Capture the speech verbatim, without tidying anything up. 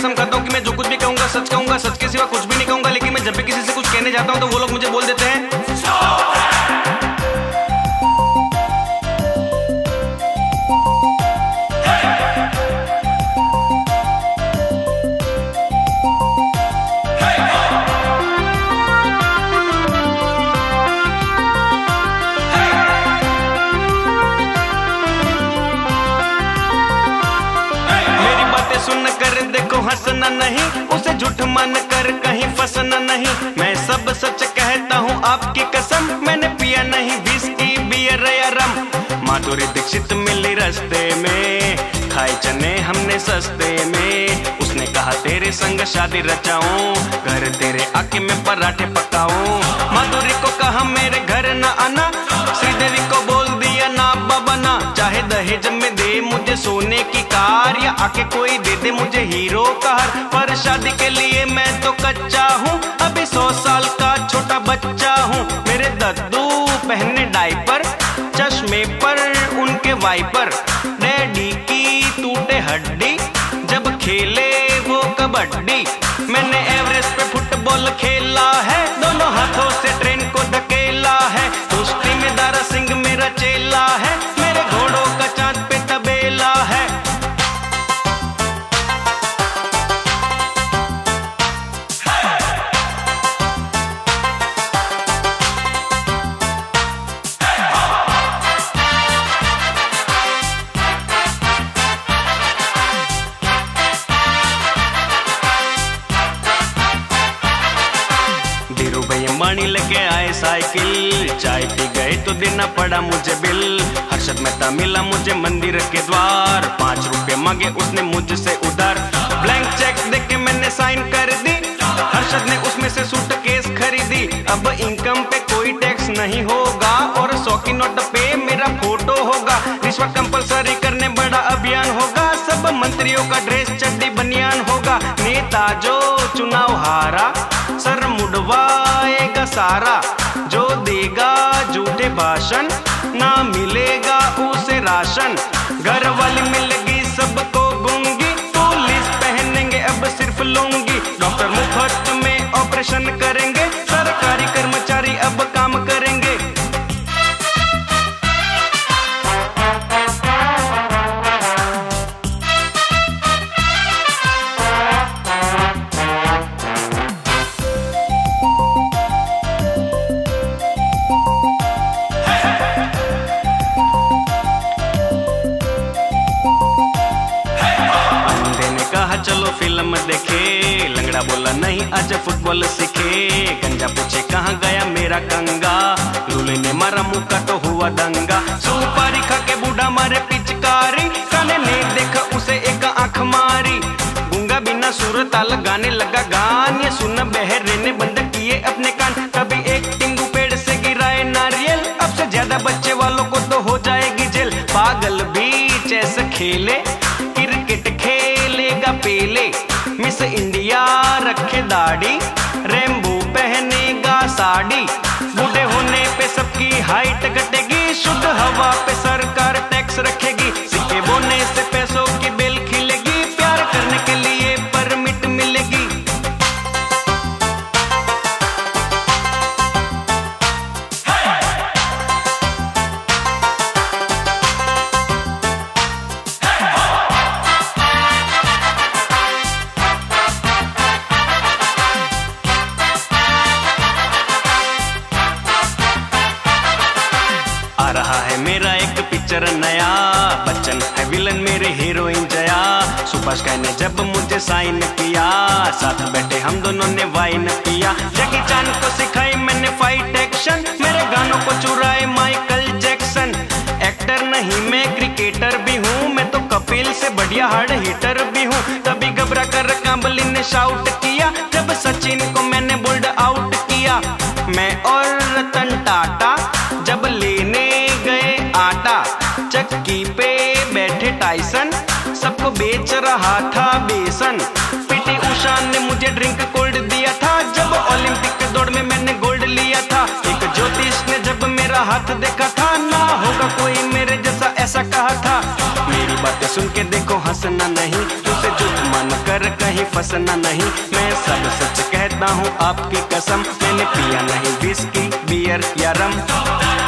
कसम खाता हूँ कि मैं जो कुछ भी कहूंगा सच कहूंगा, सच के सिवा कुछ भी नहीं कहूंगा। लेकिन मैं जब भी किसी से कुछ कहने जाता हूँ तो वो लोग मुझे बोल देते हैं सुन कर देखो हंसना नहीं, उसे झूठ मान कर कहीं फंसना नहीं। मैं सब सच कहता हूँ आपकी कसम, मैंने पिया नहीं विस्की बियर या रम। माधुरी दीक्षित मिली रास्ते में, खाए चने हमने सस्ते में। उसने कहा तेरे संग शादी रचाऊं, घर तेरे आके मैं पराठे पकाऊं। माधुरी को कहा मेरे घर न आना, श्रीदेवी को बोल दिया ना बाबा ना। चाहे दहेज में दे मुझे सोने की कार, या आके कोई दे दे मुझे हीरो का हार। पर शादी के लिए मैं तो कच्चा हूँ, अभी सौ साल का छोटा बच्चा हूँ। मेरे दद्दू पहने डायपर, चश्मे पर उनके वाइपर। डैडी की टूटे हड्डी, जब खेले वो कबड्डी। मैंने एवरेस्ट पे फुटबॉल खेला है, दोनों हाथों से ट्रेन को धकेला है। कुश्ती में दारा सिंह मेरा चेला है, मेरे घोड़ों का चांद पे तबेला है। अंबानी लेके आए साइकिल, चाय पी गए तो देना पड़ा मुझे बिल। हर्षद मेहता मिला मुझे मंदिर के द्वार, पांच रुपए मांगे उसने मुझसे उधार। ब्लैंक चेक देके मैंने साइन कर दी, हर्षद ने उसमें से सूटकेस खरीदी। अब इनकम पे कोई टैक्स नहीं होगा, और सौ की नोट पे मेरा फोटो होगा। रिश्वत कंपलसरी करने बड़ा अभियान होगा, सब मंत्रियों का ड्रेस चड्डी बनियान होगा। नेता जो चुनाव हारा, सर मुड़वाएगा सारा। जो देगा झूठे भाषण, ना मिलेगा उसे राशन। घर वाली मिलेगी सबको गूंगी, पुलिस पहनेंगे अब सिर्फ लुंगी। डॉक्टर मुफ्त में ऑपरेशन करेंगे, सरकारी कर्मचारी अब काम करेंगे। चलो फिल्म देखे, लंगड़ा बोला नहीं आज फुटबॉल सीखे। गंजा पूछे कहाँ गया मेरा कंगा, लूले ने मारा मुक्का तो हुआ दंगा। सुपारी खा के बूढ़ा मारे पिचकारी, काने ने देखा उसे एक आंख मारी। गूंगा बिना सुर ताल गाने लगा गान, ये सुन बहरे ने बंद किए अपने कान। कभी एक टिंगू पेड़ से गिराए नारियल, अब से ज्यादा बच्चे वालों को तो हो जाएगी जेल। पागल भी चेस खेले, क्रिकेट खेलेगा पेले। मिस इंडिया रखे दाढ़ी, रेम्बो पहनेगा साड़ी। बूढ़े होने पे सबकी हाइट घटेगी, शुद्ध हवा पे सरकार टैक्स रखेगी। सिक्के बोने से पैसों की बेल खिलेगी, प्यार करने के लिए परमिट मिलेगी। रहा है मेरा एक पिक्चर नया, बच्चन है विलन मेरे हीरोइन जया। सुभाष ने जब मुझे साइन किया, साथ बैठे हम दोनों ने वाइन पिया। जैकी चान को सिखाई मैंने फाइट एक्शन, मेरे गानों को चुराए माइकल जैक्सन। एक्टर नहीं मैं क्रिकेटर भी हूँ, मैं तो कपिल से बढ़िया हार्ड हिटर भी हूँ। तभी घबरा कर कांबली ने शाउट किया, जब सचिन को मैंने बोल्ड आउट किया। मैं और रतन टाटा जब लेने गए आटा, चक्की पे बैठे टाइसन सबको बेच रहा था बेसन। पीटी उषा ने मुझे ड्रिंक कोल्ड दिया था, जब ओलंपिक दौड़ में मैंने गोल्ड लिया था। एक ज्योतिष ने जब मेरा हाथ देखा था, ना होगा कोई मेरे जैसा ऐसा कहा था। मेरी बातें सुन के देखो हंसना नहीं, उसे झूठ मान कर कहीं फंसना नहीं। मैं सब सच कहता हूँ आपकी कसम, मैंने पिया नहीं विस्की बियर या रम।